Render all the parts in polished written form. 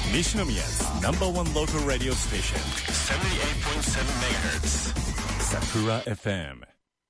西宮 No.1 local radio station 78.7 MHz Sakura FM。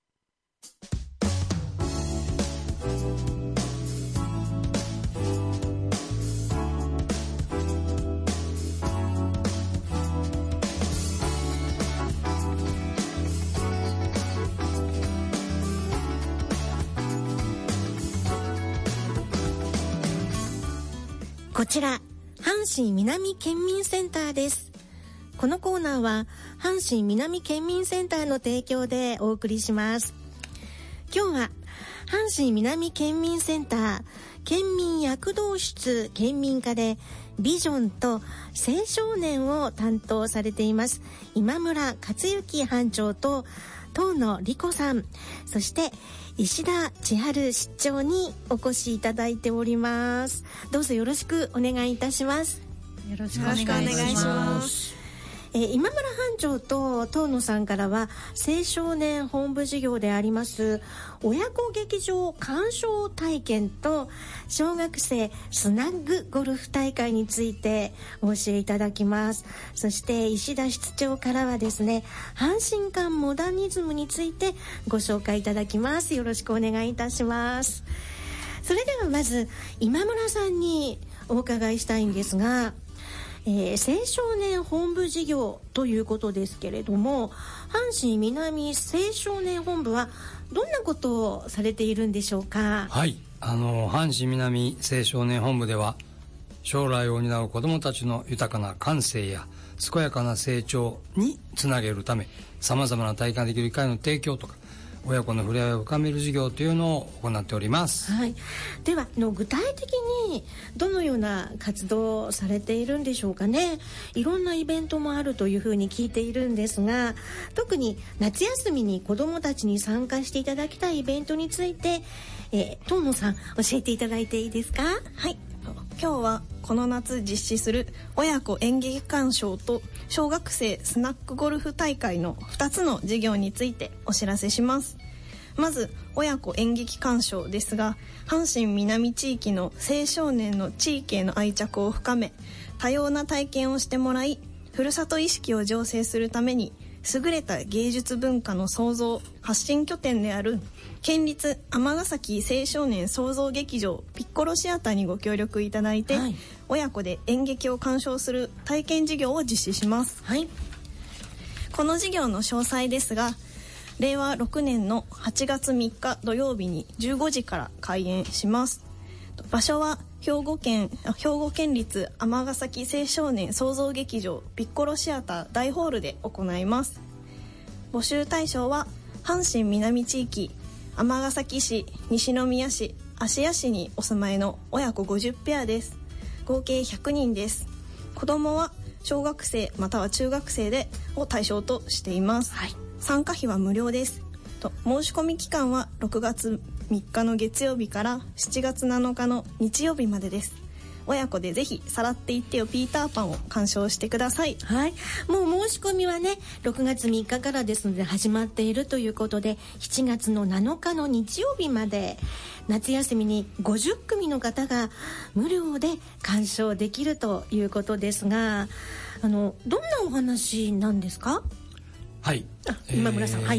こちら阪神南県民センターです。このコーナーは阪神南県民センターの提供でお送りします。今日は阪神南県民センター県民躍動室県民課でビジョンと青少年を担当されています今村克之班長と遠野理子さん、そして石田千春室長にお越しいただいております。どうぞよろしくお願いいたします。 よろしくお願いします。 今村班長と遠野さんからは青少年本部事業であります親子劇場鑑賞体験と小学生スナッグゴルフ大会についてお教えいただきます。そして石田室長からはですね、阪神館モダニズムについてご紹介いただきます。よろしくお願いいたします。それではまず今村さんにお伺いしたいんですが、青少年本部事業ということですけれども、阪神南青少年本部はどんなことをされているんでしょうか。 はい、阪神南青少年本部では将来を担う子どもたちの豊かな感性や健やかな成長につなげるため、さまざまな体感できる機会の提供とか親子の触れ合いを深める事業というのを行っております。 はい、では具体的にどのような活動をされているんでしょうかね。いろんなイベントもあるというふうに聞いているんですが、特に夏休みに子どもたちに参加していただきたいイベントについて、遠野さん教えていただいていいですか。 はい、今日はこの夏実施する親子演劇鑑賞と小学生スナックゴルフ大会の2つの事業についてお知らせします。まず親子演劇鑑賞ですが、阪神南地域の青少年の地域への愛着を深め、多様な体験をしてもらい、ふるさと意識を醸成するために優れた芸術文化の創造発信拠点である県立尼崎青少年創造劇場ピッコロシアターにご協力いただいて、はい、親子で演劇を鑑賞する体験事業を実施します。はい、この事業の詳細ですが、令和6年の8月3日土曜日に15時から開演します。場所は兵庫県立尼崎青少年創造劇場ピッコロシアター大ホールで行います。募集対象は阪神南地域尼崎市、西宮市、芦屋市にお住まいの親子50ペアです。合計100人です。子どもは小学生または中学生を対象としています。はい、参加費は無料です。申し込み期間は6月3日の月曜日から7月7日の日曜日までです。親子でぜひさらっていってよピーターパンを鑑賞してください。 はい、もう申し込みはね6月3日からですので始まっているということで、7月の7日の日曜日まで夏休みに50組の方が無料で鑑賞できるということですが、どんなお話なんですか。 はい、 今村さん、はい、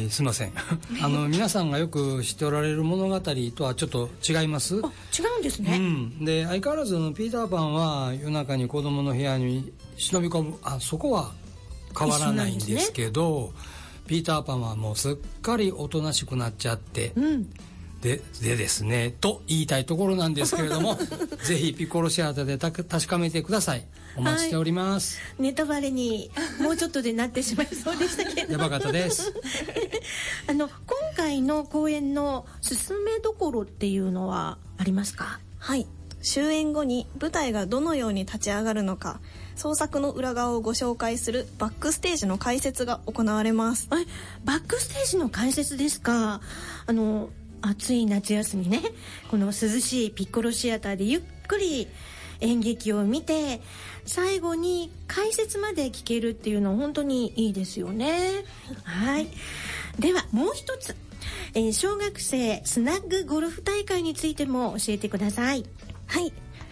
すいません皆さんがよく知っておられる物語とはちょっと違います。 違うんですね。 で相変わらずピーターパンは夜中に子供の部屋に忍び込む、そこは変わらないんですけど、ピーターパンはもうすっかりおとなしくなっちゃって、でですねと言いたいところなんですけれどもぜひピッコロシアターで確かめてください。お待ちしております。 はい、ネタバレにもうちょっとでなってしまいそうでしたけどやばかったです今回の公演の進めどころっていうのはありますか。 はい、終演後に舞台がどのように立ち上がるのか、創作の裏側をご紹介するバックステージの解説が行われます。 バックステージの解説ですか。暑い夏休みね、この涼しいピッコロシアターでゆっくり演劇を見て最後に解説まで聞けるっていうのは本当にいいですよね。はい、ではもう一つ、小学生スナッグゴルフ大会についても教えてください。 はい、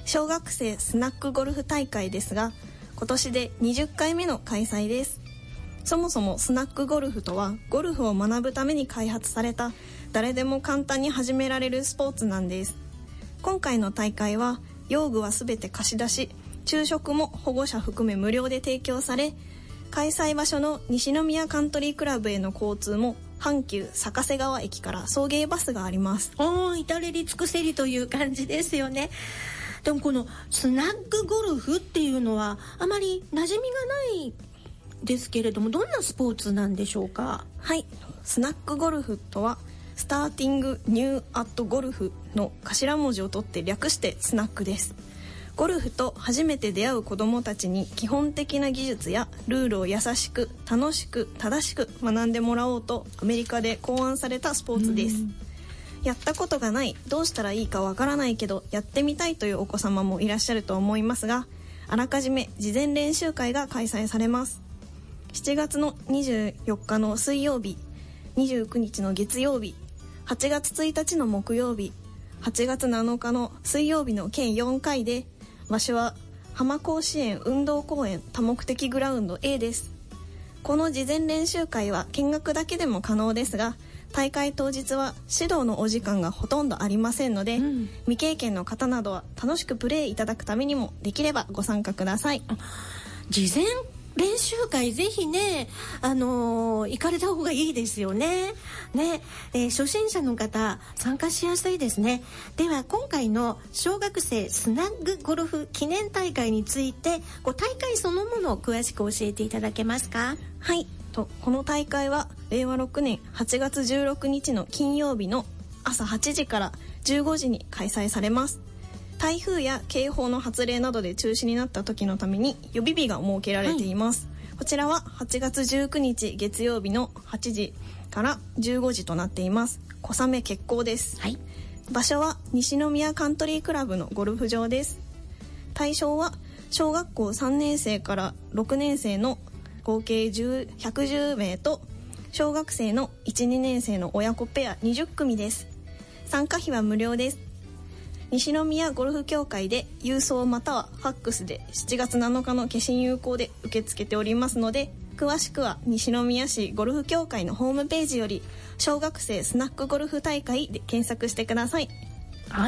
小学生スナックゴルフ大会ですが、今年で20回目の開催です。そもそもスナックゴルフとは、ゴルフを学ぶために開発された誰でも簡単に始められるスポーツなんです。今回の大会は用具はすべて貸し出し、昼食も保護者含め無料で提供され、開催場所の西宮カントリークラブへの交通も阪急坂瀬川駅から送迎バスがあります。 至れり尽くせりという感じですよね。でもこのスナックゴルフっていうのはあまり馴染みがないですけれども、どんなスポーツなんでしょうか？ はい、スナックゴルフとはスターティングニューアットゴルフの頭文字を取って略してスナックです。ゴルフと初めて出会う子どもたちに基本的な技術やルールを優しく楽しく正しく学んでもらおうとアメリカで考案されたスポーツです。やったことがない、どうしたらいいかわからないけどやってみたいというお子様もいらっしゃると思いますが、あらかじめ事前練習会が開催されます。7月の24日の水曜日、29日の月曜日、8月1日の木曜日、8月7日の水曜日の計4回で、場所は浜甲子園運動公園多目的グラウンド A です。この事前練習会は見学だけでも可能ですが、大会当日は指導のお時間がほとんどありませんので、未経験の方などは楽しくプレーいただくためにもできればご参加ください。 事前練習会ぜひね、行かれた方がいいですよね。初心者の方参加しやすいですね。では今回の小学生スナックゴルフ記念大会について、大会そのものを詳しく教えていただけますか？ はい、この大会は令和6年8月16日の金曜日の朝8時から15時に開催されます。台風や警報の発令などで中止になった時のために予備日が設けられています。こちらは8月19日月曜日の8時から15時となっています。小雨決行です。場所は西宮カントリークラブのゴルフ場です。対象は小学校3年生から6年生の合計110名と、小学生の 1,2 年生の親子ペア20組です。参加費は無料です。西宮ゴルフ協会で郵送またはファックスで7月7日の消印有効で受け付けておりますので、詳しくは西宮市ゴルフ協会のホームページより小学生スナックゴルフ大会で検索してください。 はい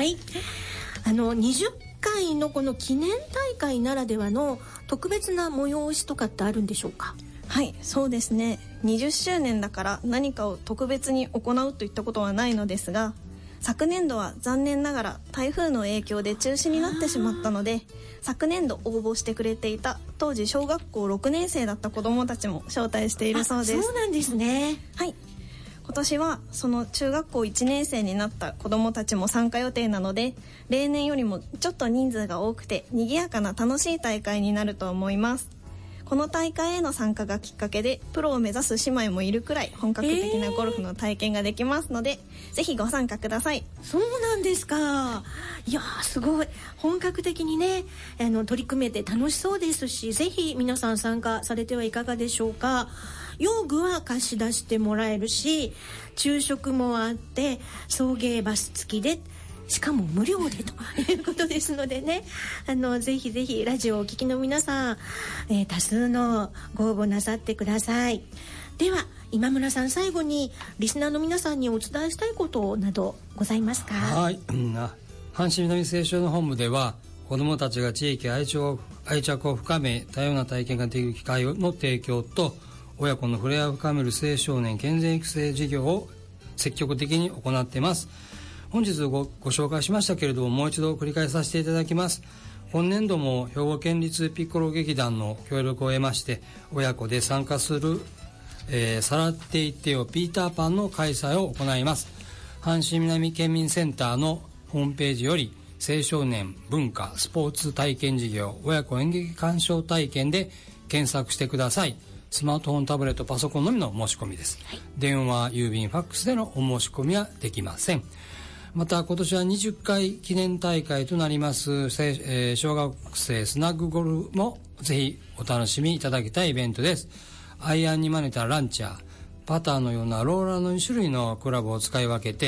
、20回のこの記念大会ならではの特別な催しとかってあるんでしょうか？ はい、そうですね。20周年だから何かを特別に行うといったことはないのですが、昨年度は残念ながら台風の影響で中止になってしまったので、昨年度応募してくれていた当時小学校6年生だった子どもたちも招待しているそうです。 そうなんですね。 はい、今年はその中学校1年生になった子どもたちも参加予定なので、例年よりもちょっと人数が多くて賑やかな楽しい大会になると思います。この大会への参加がきっかけでプロを目指す姉妹もいるくらい本格的なゴルフの体験ができますので、ぜひご参加ください。 そうなんですか。いやすごい本格的にね、取り組めて楽しそうですし、ぜひ皆さん参加されてはいかがでしょうか。用具は貸し出してもらえるし、昼食もあって送迎バス付きで、しかも無料でということですのでね、ぜひぜひラジオをお聞きの皆さん、多数のご応募なさってください。では今村さん、最後にリスナーの皆さんにお伝えしたいことなどございますか？ はい、阪神南青少年本部では子どもたちが地域愛着を深め多様な体験ができる機会の提供と、親子の触れ合いを深める青少年健全育成事業を積極的に行っています。本日ご紹介しましたけれども、もう一度繰り返させていただきます。今年度も兵庫県立ピッコロ劇団の協力を得まして、親子で参加する、さらっていってよピーターパンの開催を行います。阪神南県民センターのホームページより青少年文化スポーツ体験事業親子演劇鑑賞体験で検索してください。スマートフォン、タブレット、パソコンのみの申し込みです。電話、郵便、ファックスでのお申し込みはできません。また今年は20回記念大会となります小学生スナックゴルフもぜひお楽しみいただきたいイベントです。アイアンにまねたランチャー、パターのようなローラーの2種類のクラブを使い分けて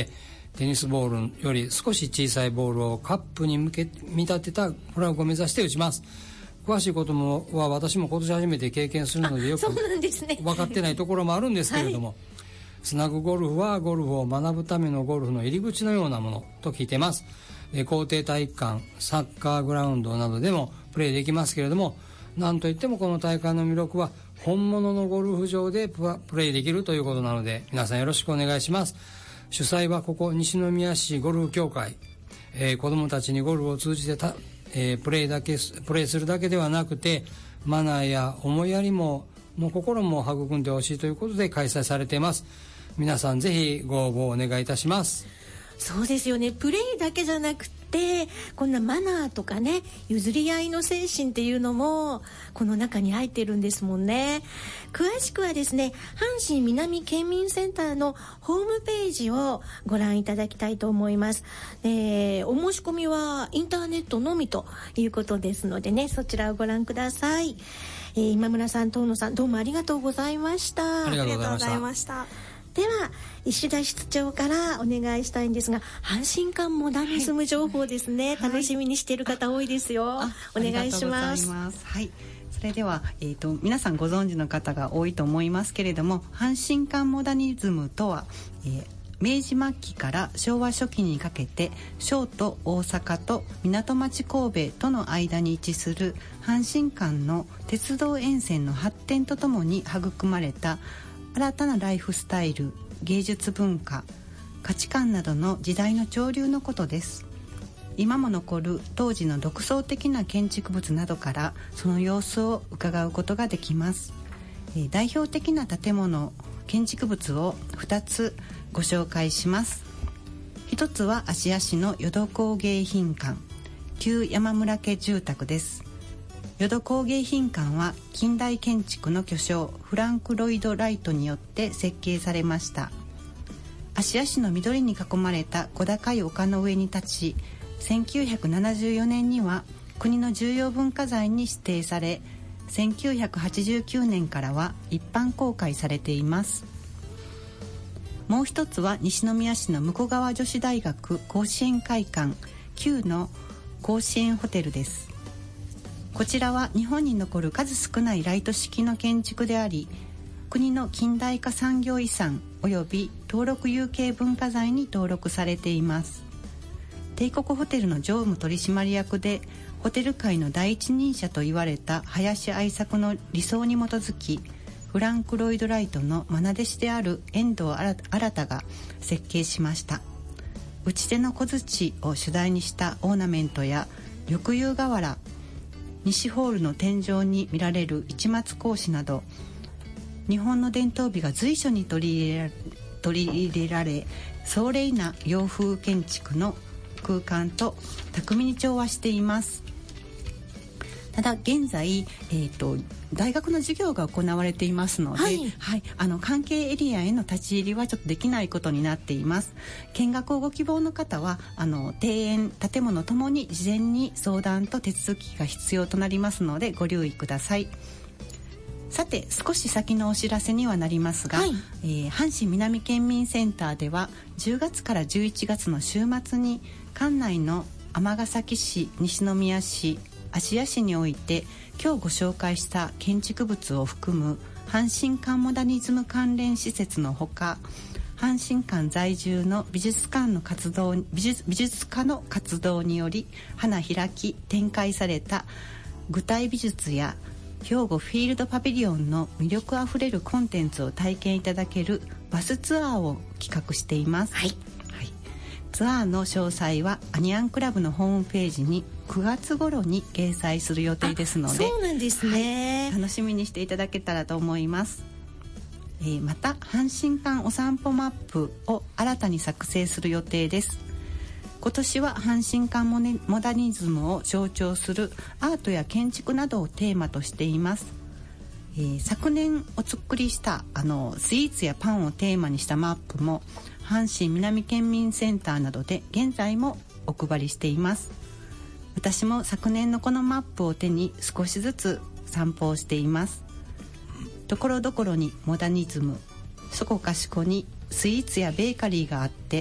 テニスボールより少し小さいボールをカップに見立てたフラッグを目指して打ちます。詳しいことは私も今年初めて経験するのでよく分かってないところもあるんですけれども、はい、スナッグゴルフはゴルフを学ぶためのゴルフの入り口のようなものと聞いています。校庭体育館、サッカーグラウンドなどでもプレーできますけれども、なんといってもこの大会の魅力は本物のゴルフ場でプレーできるということなので、皆さんよろしくお願いします。主催はここ西宮市ゴルフ協会、子どもたちにゴルフを通じてプレーするだけではなくて、マナーや思いやりの心も育んでほしいということで開催されています。皆さんぜひご応募お願いいたします。 そうですよね。プレーだけじゃなくて、こんなマナーとかね、譲り合いの精神っていうのもこの中に入ってるんですもんね。詳しくはですね、阪神南県民センターのホームページをご覧いただきたいと思います。お申し込みはインターネットのみということですのでね、そちらをご覧ください。今村さん、遠野さん、どうもありがとうございました。 ありがとうございました。 では石田室長からお願いしたいんですが、阪神間モダニズム情報ですね、はい、楽しみにしている方多いですよ、お願いします。 はい、それでは、皆さんご存知の方が多いと思いますけれども、阪神間モダニズムとは、明治末期から昭和初期にかけて小都大阪と港町神戸との間に位置する阪神間の鉄道沿線の発展とともに育まれた新たなライフスタイル、芸術文化、価値観などの時代の潮流のことです。今も残る当時の独創的な建築物などからその様子を伺うことができます。代表的な建物、建築物を2つご紹介します。一つは芦屋市の淀工芸品館、旧山村家住宅です。淀工芸品館は近代建築の巨匠フランク・ロイド・ライトによって設計されました。芦屋市の緑に囲まれた小高い丘の上に立ち、1974年には国の重要文化財に指定され、1989年からは一般公開されています。もう一つは西宮市の向川女子大学甲子園会館、旧の甲子園ホテルです。こちらは日本に残る数少ないライト式の建築であり、国の近代化産業遺産及び登録有形文化財に登録されています。帝国ホテルの常務取締役でホテル界の第一人者と言われた林愛作の理想に基づき、フランク・ロイド・ライトの愛弟子である遠藤新が設計しました。打ち手の小槌を主題にしたオーナメントや緑遊瓦、西ホールの天井に見られる市松格子など、日本の伝統美が随所に取り入れられ、壮麗な洋風建築の空間と巧みに調和しています。ただ現在、大学の授業が行われていますので、関係エリアへの立ち入りはちょっとできないことになっています。見学をご希望の方は庭園、建物ともに事前に相談と手続きが必要となりますのでご留意ください。さて、少し先のお知らせにはなりますが、阪神南県民センターでは10月から11月の週末に管内の尼崎市、西宮市、芦屋市において今日ご紹介した建築物を含む阪神間モダニズム関連施設のほか、阪神間在住の美術家の活動により花開き展開された具体美術や兵庫フィールドパビリオンの魅力あふれるコンテンツを体験いただけるバスツアーを企画しています。ツアーの詳細はアニアンクラブのホームページに9月頃に掲載する予定ですので、 そうなんですね、 楽しみにしていただけたらと思います。また阪神間お散歩マップを新たに作成する予定です。今年は阪神間モダニズムを象徴するアートや建築などをテーマとしています。昨年お作りしたスイーツやパンをテーマにしたマップも阪神南県民センターなどで現在もお配りしています。私も昨年のこのマップを手に少しずつ散歩をしています。ところどころにモダニズム、そこかしこにスイーツやベーカリーがあって、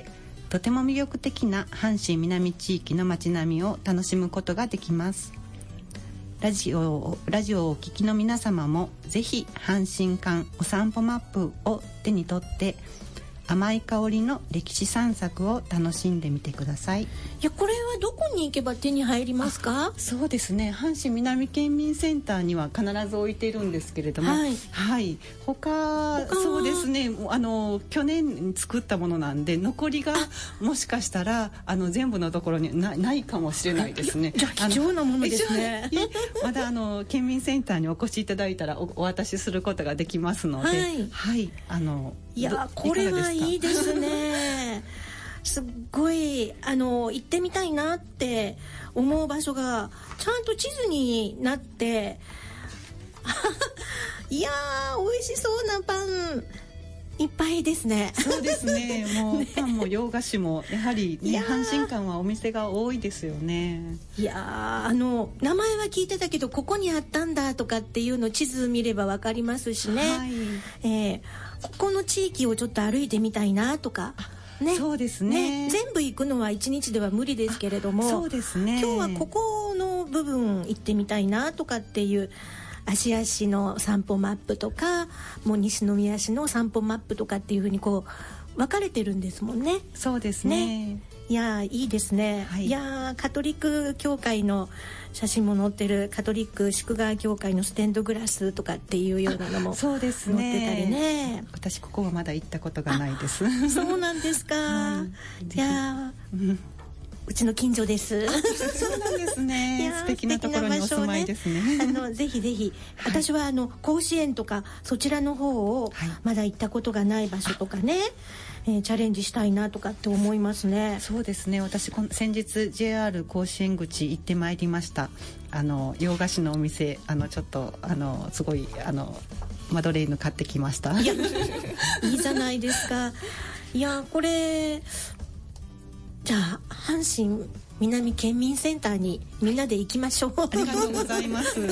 とても魅力的な阪神南地域の街並みを楽しむことができます。ラジオをお聞きの皆様もぜひ阪神間お散歩マップを手に取って甘い香りの歴史散策を楽しんでみてください。 いや、これはどこに行けば手に入りますか？ そうですね、阪神南県民センターには必ず置いているんですけれども、 はい、 はい、他そうですね、去年作ったものなんで残りがもしかしたら全部のところにないかもしれないですね。 じゃあ貴重なものですね。 まだ県民センターにお越しいただいたら お渡しすることができますので、はい、はい、 いや、これはいいですね。すっごい行ってみたいなって思う場所がちゃんと地図になっていやー、美味しそうなパンいっぱいですね。 そうですね、もうパンも洋菓子もやはり、ね、阪神間はお店が多いですよね。 いやー、名前は聞いてたけどここにあったんだとかっていうの地図見れば分かりますしね、はい、ここの地域をちょっと歩いてみたいなとかね、 そうですね、 全部行くのは1日では無理ですけれども、 そうですね、 今日はここの部分行ってみたいなとかっていう芦屋市の散歩マップとかもう西宮市の散歩マップとかっていうふうにこう分かれてるんですもんね。 そうですね、 いや、いいですね、はい、いや、カトリック教会の写真も載ってるカトリック祝賀教会のステンドグラスとかっていうようなのも載ってたりね。 私ここはまだ行ったことがないです。 そうなんですか、いや、うちの近所です。 そうなんですね。素敵なところにお住まいですね。 ぜひぜひ、はい、私は甲子園とかそちらの方をまだ行ったことがない場所とかね、チャレンジしたいなとかって思いますね。 そうですね、私先日 JR 甲子園口行ってまいりました。洋菓子のお店ちょっとすごいマドレーヌ買ってきました。 いや、いいじゃないですか。いや、これじゃあ阪神南県民センターにみんなで行きましょう。 ありがとうございます。はい、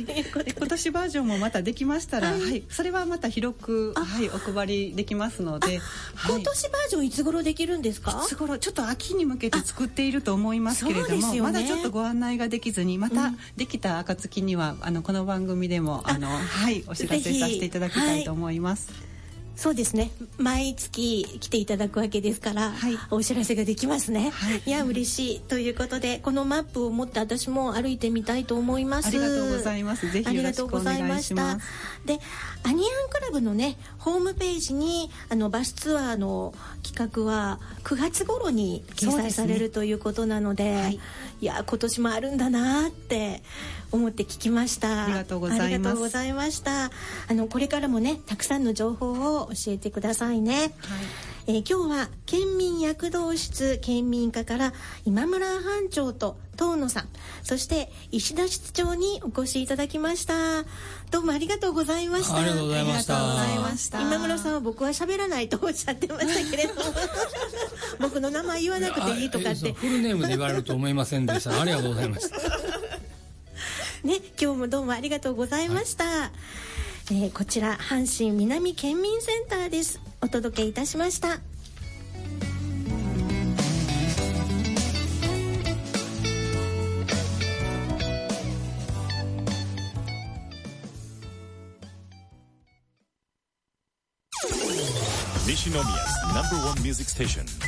今年バージョンもまたできましたら、はいはい、それはまた広く、はい、お配りできますので、 はい、今年バージョンいつ頃できるんですか？ いつ頃、ちょっと秋に向けて作っていると思いますけれども、まだちょっとご案内ができずに、またできた暁にはこの番組でもはい、お知らせさせていただきたいと思います。 そうですね、毎月来ていただくわけですから、はい、お知らせができますね、はい、いや嬉しい。ということでこのマップを持って私も歩いてみたいと思います。 ありがとうございます。ぜひよろしくお願いします。 で、アニアンクラブのねホームページにバスツアーの企画は9月頃に掲載されるということなので、はい、いや今年もあるんだなって思って聞きました。 ありがとうございます。 ありがとうございました。これからもねたくさんの情報を教えてくださいね、はい。今日は県民躍動室県民課から今村班長と遠野さん、そして石田室長にお越しいただきました。どうもありがとうございました。 ありがとうございました。 今村さんは僕は喋らないとおっしゃってましたけれども僕の名前言わなくていいとかってフルネームで言われると思いませんでした。ありがとうございましたね、今日もどうもありがとうございました、はい。こちら阪神南県民センターです。お届けいたしました。 西宮 No.1 music station